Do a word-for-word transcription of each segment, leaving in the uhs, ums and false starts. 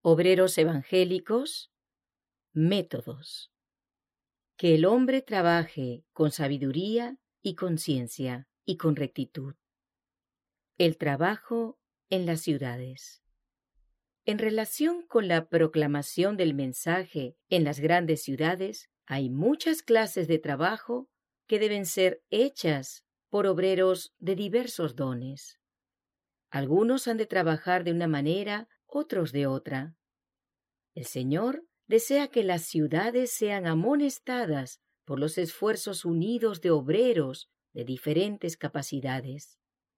Obreros evangélicos, métodos. Que el hombre trabaje con sabiduría y conciencia y con rectitud. El trabajo en las ciudades. En relación con la proclamación del mensaje en las grandes ciudades, hay muchas clases de trabajo que deben ser hechas por obreros de diversos dones. Algunos han de trabajar de una manera, otros de otra. El Señor desea que las ciudades sean amonestadas por los esfuerzos unidos de obreros de diferentes capacidades.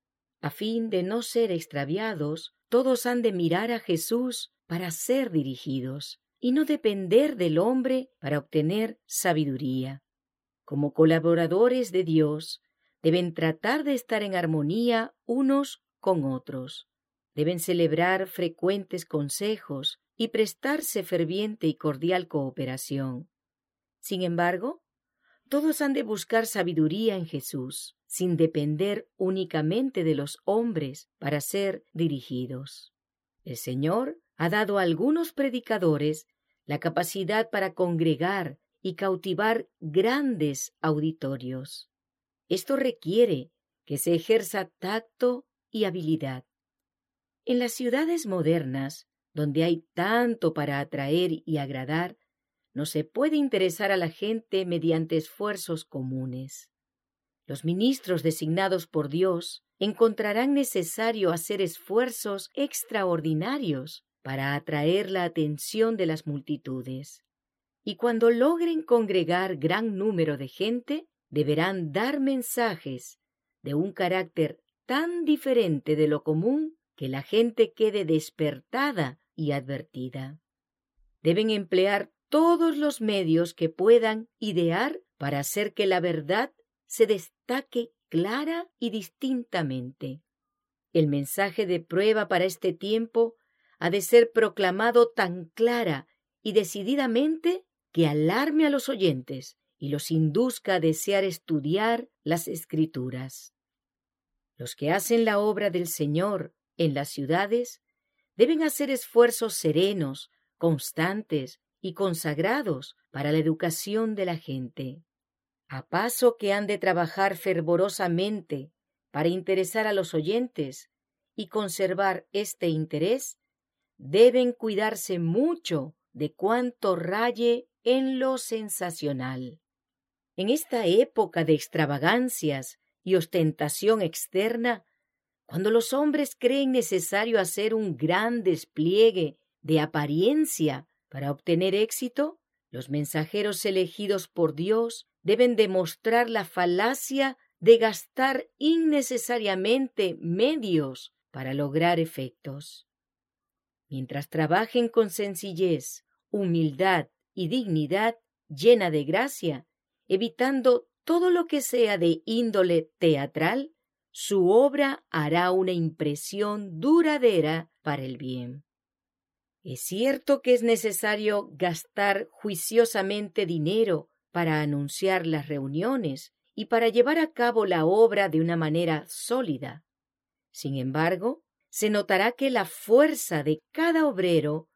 A fin de no ser extraviados, todos han de mirar a Jesús para ser dirigidos y no depender del hombre para obtener sabiduría. Como colaboradores de Dios, deben tratar de estar en armonía unos con otros. Deben celebrar frecuentes consejos y prestarse ferviente y cordial cooperación. Sin embargo, todos han de buscar sabiduría en Jesús, sin depender únicamente de los hombres para ser dirigidos. El Señor ha dado a algunos predicadores la capacidad para congregar y cautivar grandes auditorios. Esto requiere que se ejerza tacto y habilidad. En las ciudades modernas, donde hay tanto para atraer y agradar, no se puede interesar a la gente mediante esfuerzos comunes. Los ministros designados por Dios encontrarán necesario hacer esfuerzos extraordinarios para atraer la atención de las multitudes. Y cuando logren congregar gran número de gente, deberán dar mensajes de un carácter tan diferente de lo común que la gente quede despertada y advertida. Deben emplear todos los medios que puedan idear para hacer que la verdad se destaque clara y distintamente. El mensaje de prueba para este tiempo ha de ser proclamado tan clara y decididamente que alarme a los oyentes y los induzca a desear estudiar las Escrituras. Los que hacen la obra del Señor en las ciudades deben hacer esfuerzos serenos, constantes y consagrados para la educación de la gente. A paso que han de trabajar fervorosamente para interesar a los oyentes y conservar este interés, deben cuidarse mucho de cuanto raye en lo sensacional. En esta época de extravagancias y ostentación externa, cuando los hombres creen necesario hacer un gran despliegue de apariencia para obtener éxito, los mensajeros elegidos por Dios deben demostrar la falacia de gastar innecesariamente medios para lograr efectos. Mientras trabajen con sencillez, humildad y dignidad llena de gracia, evitando todo lo que sea de índole teatral, su obra hará una impresión duradera para el bien. Es cierto que es necesario gastar juiciosamente dinero para anunciar las reuniones y para llevar a cabo la obra de una manera sólida. Sin embargo, se notará que la fuerza de cada obrero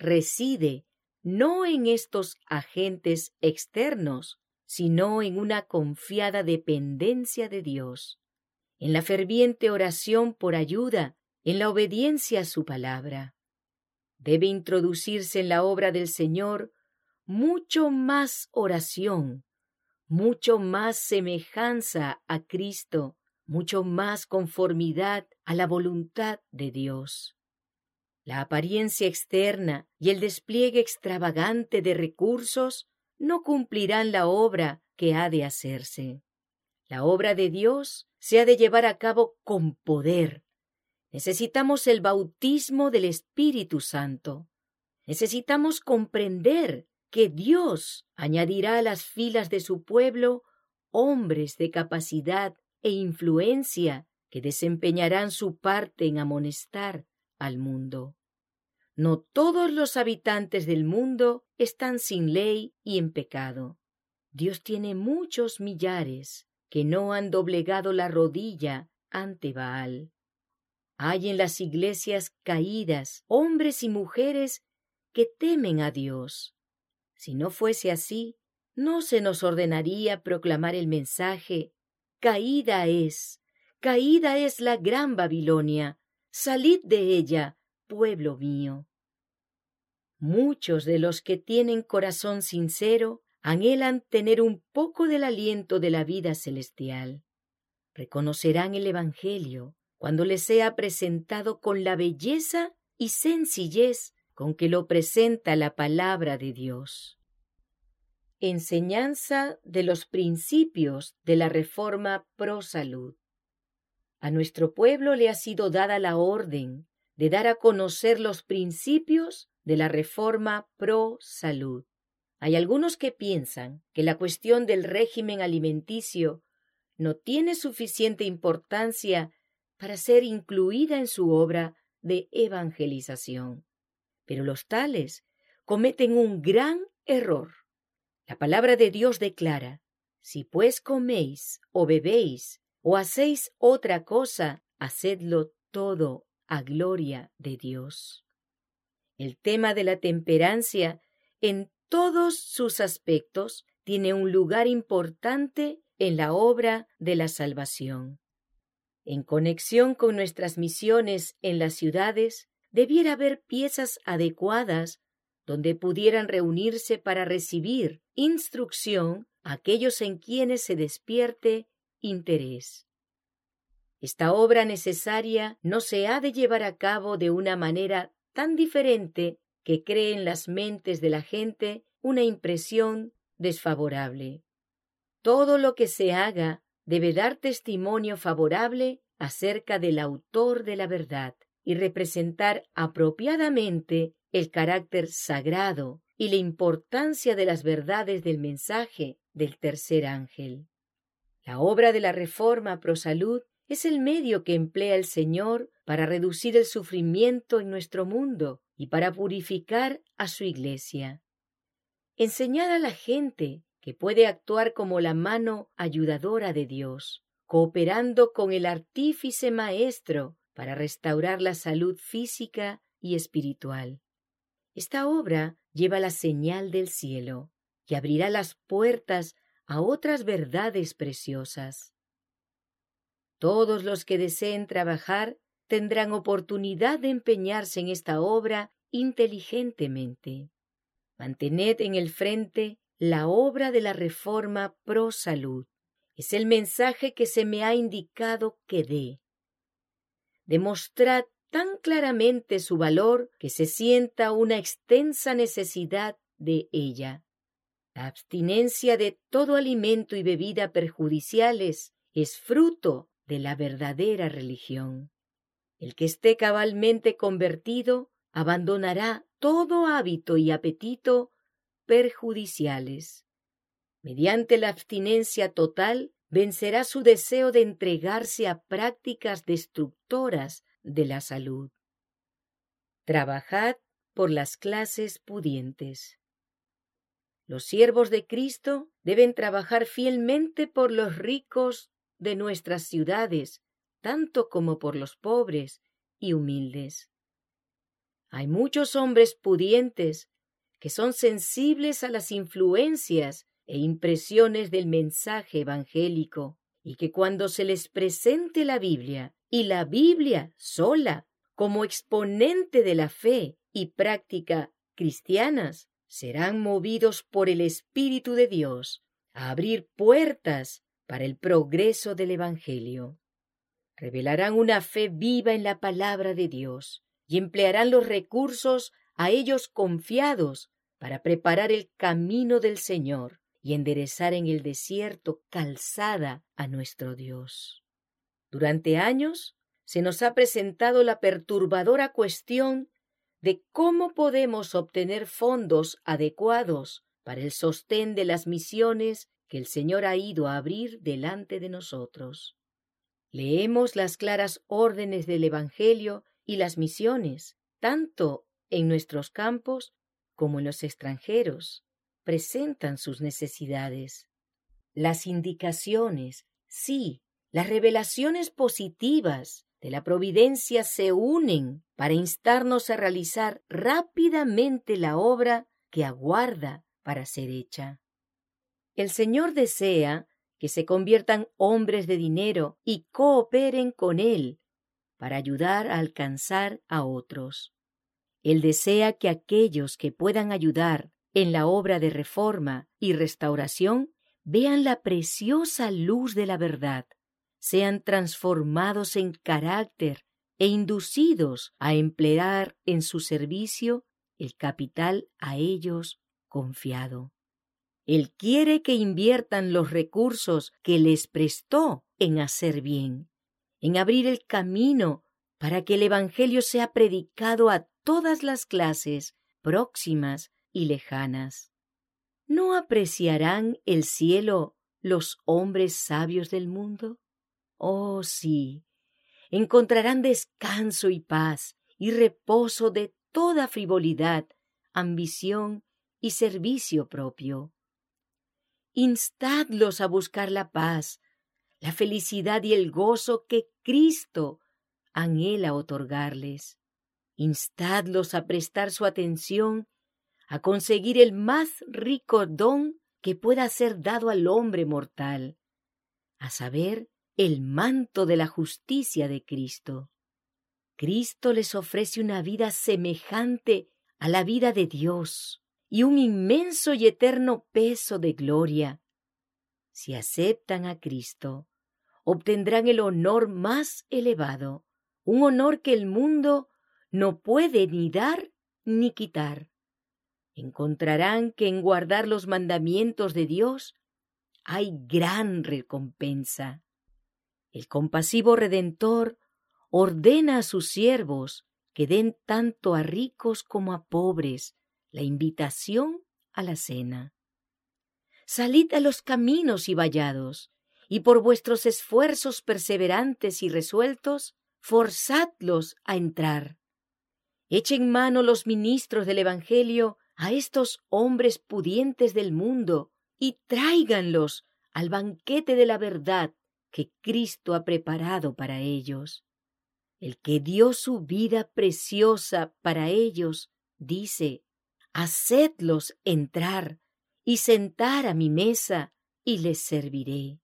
reside no en estos agentes externos, sino en una confiada dependencia de Dios, en la ferviente oración por ayuda, en la obediencia a su palabra. Debe introducirse en la obra del Señor mucho más oración, mucho más semejanza a Cristo, mucho más conformidad a la voluntad de Dios. La apariencia externa y el despliegue extravagante de recursos no cumplirán la obra que ha de hacerse. La obra de Dios se ha de llevar a cabo con poder. Necesitamos el bautismo del Espíritu Santo. Necesitamos comprender que Dios añadirá a las filas de su pueblo hombres de capacidad e influencia que desempeñarán su parte en amonestar al mundo. No todos los habitantes del mundo están sin ley y en pecado. Dios tiene muchos millares que no han doblegado la rodilla ante Baal. Hay en las iglesias caídas hombres y mujeres que temen a Dios. Si no fuese así, no se nos ordenaría proclamar el mensaje: caída es, caída es la gran Babilonia, salid de ella, pueblo mío. Muchos de los que tienen corazón sincero anhelan tener un poco del aliento de la vida celestial. Reconocerán el Evangelio cuando les sea presentado con la belleza y sencillez con que lo presenta la palabra de Dios. Enseñanza de los principios de la Reforma Pro Salud. A nuestro pueblo le ha sido dada la orden de dar a conocer los principios de la Reforma Pro Salud. Hay algunos que piensan que la cuestión del régimen alimenticio no tiene suficiente importancia para ser incluida en su obra de evangelización. Pero los tales cometen un gran error. La palabra de Dios declara: si pues coméis o bebéis o hacéis otra cosa, hacedlo todo a gloria de Dios. El tema de la temperancia en todos sus aspectos tiene un lugar importante en la obra de la salvación. En conexión con nuestras misiones en las ciudades, debiera haber piezas adecuadas donde pudieran reunirse para recibir instrucción a aquellos en quienes se despierte interés. Esta obra necesaria no se ha de llevar a cabo de una manera tan diferente que cree en las mentes de la gente una impresión desfavorable. Todo lo que se haga debe dar testimonio favorable acerca del autor de la verdad y representar apropiadamente el carácter sagrado y la importancia de las verdades del mensaje del tercer ángel. La obra de la Reforma Pro Salud es el medio que emplea el Señor para reducir el sufrimiento en nuestro mundo y para purificar a su Iglesia. Enseñad a la gente que puede actuar como la mano ayudadora de Dios, cooperando con el artífice maestro para restaurar la salud física y espiritual. Esta obra lleva la señal del cielo y abrirá las puertas a otras verdades preciosas. Todos los que deseen trabajar tendrán oportunidad de empeñarse en esta obra inteligentemente. Mantened en el frente la obra de la Reforma Pro Salud. Es el mensaje que se me ha indicado que dé. Demostrad tan claramente su valor que se sienta una extensa necesidad de ella. La abstinencia de todo alimento y bebida perjudiciales es fruto de la verdadera religión. El que esté cabalmente convertido abandonará todo hábito y apetito perjudiciales. Mediante la abstinencia total vencerá su deseo de entregarse a prácticas destructoras de la salud. Trabajad por las clases pudientes. Los siervos de Cristo deben trabajar fielmente por los ricos de nuestras ciudades, tanto como por los pobres y humildes. Hay muchos hombres pudientes que son sensibles a las influencias e impresiones del mensaje evangélico, y que cuando se les presente la Biblia, y la Biblia sola, como exponente de la fe y práctica cristianas, serán movidos por el Espíritu de Dios a abrir puertas para el progreso del Evangelio. Revelarán una fe viva en la palabra de Dios y emplearán los recursos a ellos confiados para preparar el camino del Señor y enderezar en el desierto calzada a nuestro Dios. Durante años se nos ha presentado la perturbadora cuestión de cómo podemos obtener fondos adecuados para el sostén de las misiones que el Señor ha ido a abrir delante de nosotros. Leemos las claras órdenes del Evangelio y las misiones, tanto en nuestros campos como en los extranjeros, presentan sus necesidades. Las indicaciones, sí, las revelaciones positivas de la providencia se unen para instarnos a realizar rápidamente la obra que aguarda para ser hecha. El Señor desea que se conviertan hombres de dinero y cooperen con Él para ayudar a alcanzar a otros. Él desea que aquellos que puedan ayudar en la obra de reforma y restauración vean la preciosa luz de la verdad, sean transformados en carácter e inducidos a emplear en su servicio el capital a ellos confiado. Él quiere que inviertan los recursos que les prestó en hacer bien, en abrir el camino para que el Evangelio sea predicado a todas las clases, próximas y lejanas. ¿No apreciarán el cielo los hombres sabios del mundo? Oh, sí, encontrarán descanso y paz y reposo de toda frivolidad, ambición y servicio propio. Instadlos a buscar la paz, la felicidad y el gozo que Cristo anhela otorgarles. Instadlos a prestar su atención a conseguir el más rico don que pueda ser dado al hombre mortal, a saber, el manto de la justicia de Cristo. Cristo les ofrece una vida semejante a la vida de Dios y un inmenso y eterno peso de gloria. Si aceptan a Cristo, obtendrán el honor más elevado, un honor que el mundo no puede ni dar ni quitar. Encontrarán que en guardar los mandamientos de Dios hay gran recompensa. El compasivo Redentor ordena a sus siervos que den tanto a ricos como a pobres la invitación a la cena. Salid a los caminos y vallados, y por vuestros esfuerzos perseverantes y resueltos, forzadlos a entrar. Echen mano los ministros del Evangelio a estos hombres pudientes del mundo y tráiganlos al banquete de la verdad que Cristo ha preparado para ellos. El que dio su vida preciosa para ellos, dice, hacedlos entrar y sentar a mi mesa y les serviré.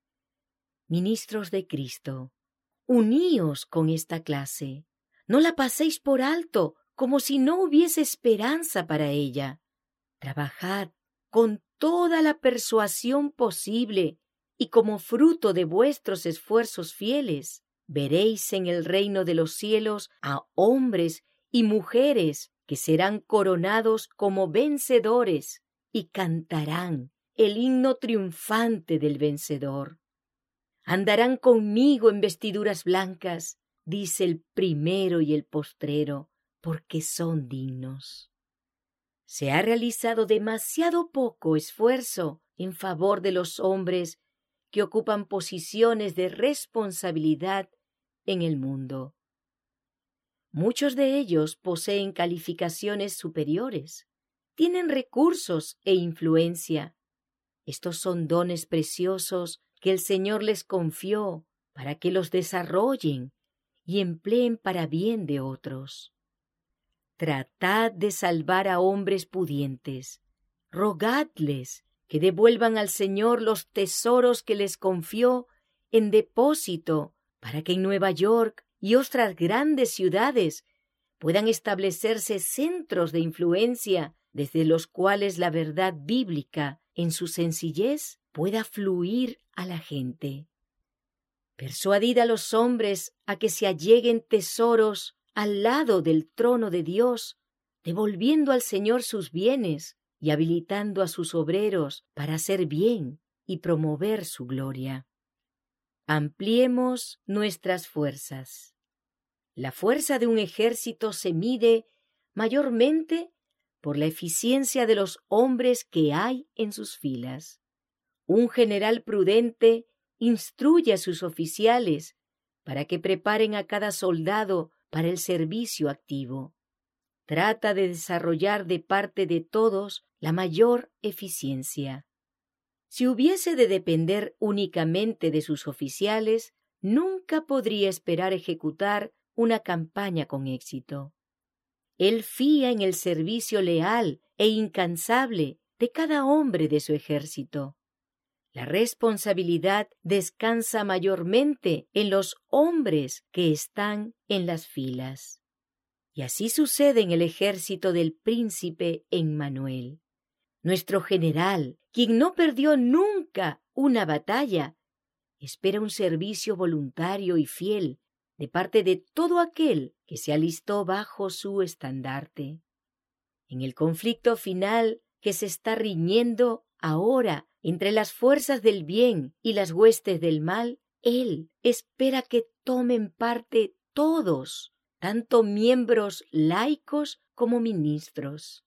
Ministros de Cristo, uníos con esta clase. No la paséis por alto, como si no hubiese esperanza para ella. Trabajad con toda la persuasión posible, y como fruto de vuestros esfuerzos fieles, veréis en el reino de los cielos a hombres y mujeres que serán coronados como vencedores y cantarán el himno triunfante del vencedor. Andarán conmigo en vestiduras blancas, dice el primero y el postrero, porque son dignos. Se ha realizado demasiado poco esfuerzo en favor de los hombres que ocupan posiciones de responsabilidad en el mundo. Muchos de ellos poseen calificaciones superiores, tienen recursos e influencia. Estos son dones preciosos que el Señor les confió para que los desarrollen y empleen para bien de otros. Tratad de salvar a hombres pudientes, rogadles que devuelvan al Señor los tesoros que les confió en depósito para que en Nueva York y otras grandes ciudades puedan establecerse centros de influencia desde los cuales la verdad bíblica en su sencillez pueda fluir a la gente. Persuadid a los hombres a que se alleguen tesoros al lado del trono de Dios, devolviendo al Señor sus bienes y habilitando a sus obreros para hacer bien y promover su gloria. Ampliemos nuestras fuerzas. La fuerza de un ejército se mide mayormente por la eficiencia de los hombres que hay en sus filas. Un general prudente instruye a sus oficiales para que preparen a cada soldado para el servicio activo. Trata de desarrollar de parte de todos la mayor eficiencia. Si hubiese de depender únicamente de sus oficiales, nunca podría esperar ejecutar una campaña con éxito. Él fía en el servicio leal e incansable de cada hombre de su ejército. La responsabilidad descansa mayormente en los hombres que están en las filas. Y así sucede en el ejército del príncipe Emmanuel. Nuestro general, quien no perdió nunca una batalla, espera un servicio voluntario y fiel de parte de todo aquel que se alistó bajo su estandarte. En el conflicto final que se está riñendo ahora entre las fuerzas del bien y las huestes del mal, Él espera que tomen parte todos, tanto miembros laicos como ministros.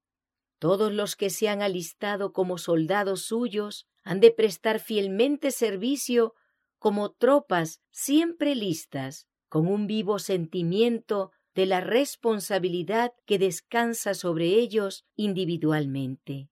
Todos los que se han alistado como soldados suyos han de prestar fielmente servicio como tropas siempre listas, con un vivo sentimiento de la responsabilidad que descansa sobre ellos individualmente.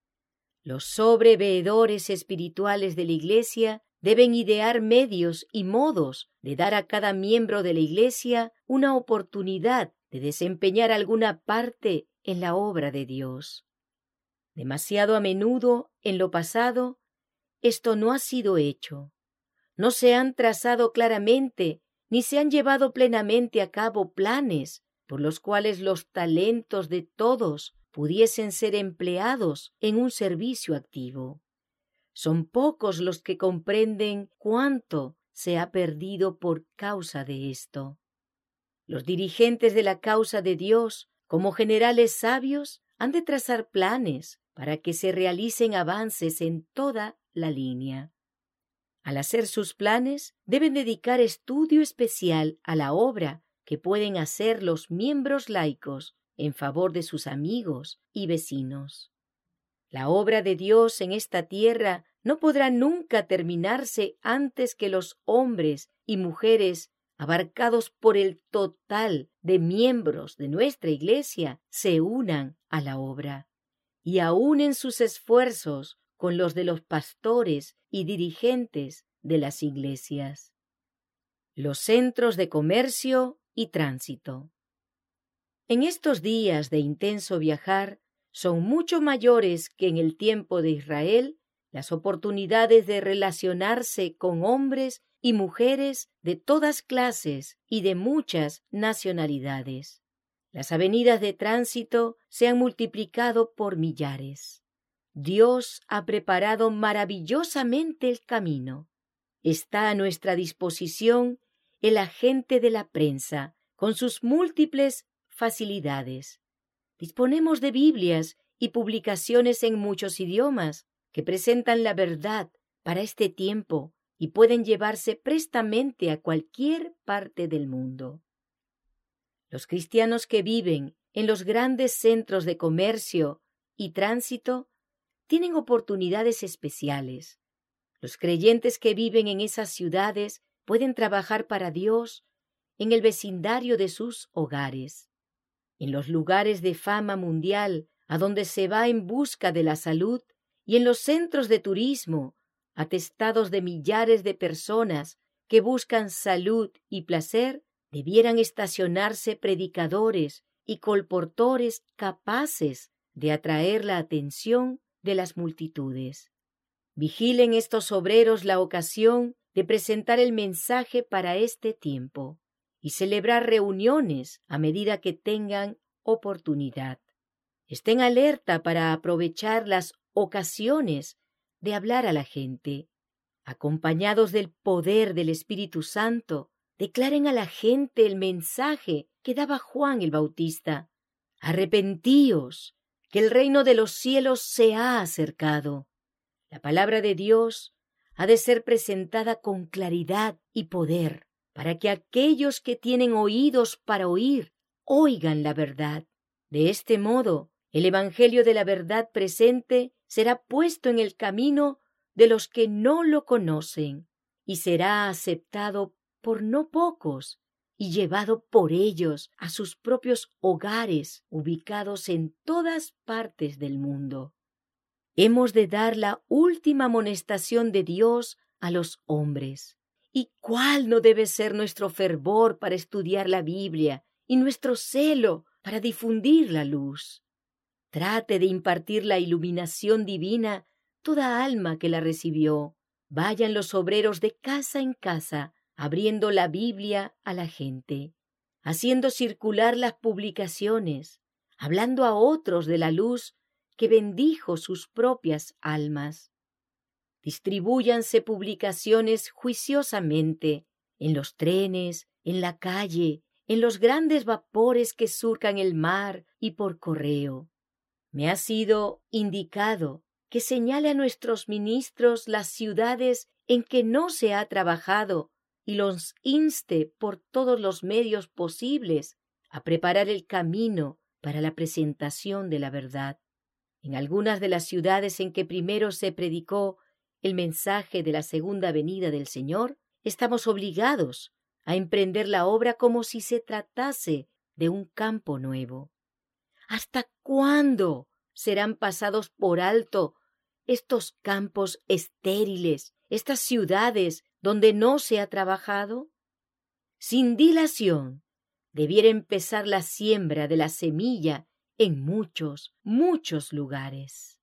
Los sobreveedores espirituales de la Iglesia deben idear medios y modos de dar a cada miembro de la Iglesia una oportunidad de desempeñar alguna parte en la obra de Dios. Demasiado a menudo, en lo pasado, esto no ha sido hecho. No se han trazado claramente ni se han llevado plenamente a cabo planes por los cuales los talentos de todos pudiesen ser empleados en un servicio activo. Son pocos los que comprenden cuánto se ha perdido por causa de esto. Los dirigentes de la causa de Dios, como generales sabios, han de trazar planes para que se realicen avances en toda la línea. Al hacer sus planes, deben dedicar estudio especial a la obra que pueden hacer los miembros laicos en favor de sus amigos y vecinos. La obra de Dios en esta tierra no podrá nunca terminarse antes que los hombres y mujeres abarcados por el total de miembros de nuestra Iglesia se unan a la obra y aúnen sus esfuerzos con los de los pastores y dirigentes de las iglesias. Los centros de comercio y tránsito. En estos días de intenso viajar son mucho mayores que en el tiempo de Israel las oportunidades de relacionarse con hombres y mujeres de todas clases y de muchas nacionalidades. Las avenidas de tránsito se han multiplicado por millares. Dios ha preparado maravillosamente el camino. Está a nuestra disposición el agente de la prensa, con sus múltiples facilidades. Disponemos de Biblias y publicaciones en muchos idiomas que presentan la verdad para este tiempo y pueden llevarse prestamente a cualquier parte del mundo. Los cristianos que viven en los grandes centros de comercio y tránsito tienen oportunidades especiales. Los creyentes que viven en esas ciudades pueden trabajar para Dios en el vecindario de sus hogares. En los lugares de fama mundial a donde se va en busca de la salud y en los centros de turismo, atestados de millares de personas que buscan salud y placer, debieran estacionarse predicadores y colportores capaces de atraer la atención de las multitudes. Vigilen estos obreros la ocasión de presentar el mensaje para este tiempo y celebrar reuniones a medida que tengan oportunidad. Estén alerta para aprovechar las ocasiones de hablar a la gente. Acompañados del poder del Espíritu Santo, declaren a la gente el mensaje que daba Juan el Bautista. Arrepentíos, que el reino de los cielos se ha acercado. La palabra de Dios ha de ser presentada con claridad y poder, para que aquellos que tienen oídos para oír, oigan la verdad. De este modo, el evangelio de la verdad presente será puesto en el camino de los que no lo conocen, y será aceptado por no pocos, y llevado por ellos a sus propios hogares ubicados en todas partes del mundo. Hemos de dar la última amonestación de Dios a los hombres, ¿Y cuál no debe ser nuestro fervor para estudiar la Biblia y nuestro celo para difundir la luz? Trate de impartir la iluminación divina toda alma que la recibió. Vayan los obreros de casa en casa, abriendo la Biblia a la gente, haciendo circular las publicaciones, hablando a otros de la luz que bendijo sus propias almas. Distribúyanse publicaciones juiciosamente en los trenes, en la calle, en los grandes vapores que surcan el mar y por correo. Me ha sido indicado que señale a nuestros ministros las ciudades en que no se ha trabajado y los inste por todos los medios posibles a preparar el camino para la presentación de la verdad. En algunas de las ciudades en que primero se predicó el mensaje de la segunda venida del Señor, estamos obligados a emprender la obra como si se tratase de un campo nuevo. ¿Hasta cuándo serán pasados por alto estos campos estériles, estas ciudades donde no se ha trabajado? Sin dilación, debiera empezar la siembra de la semilla en muchos, muchos lugares.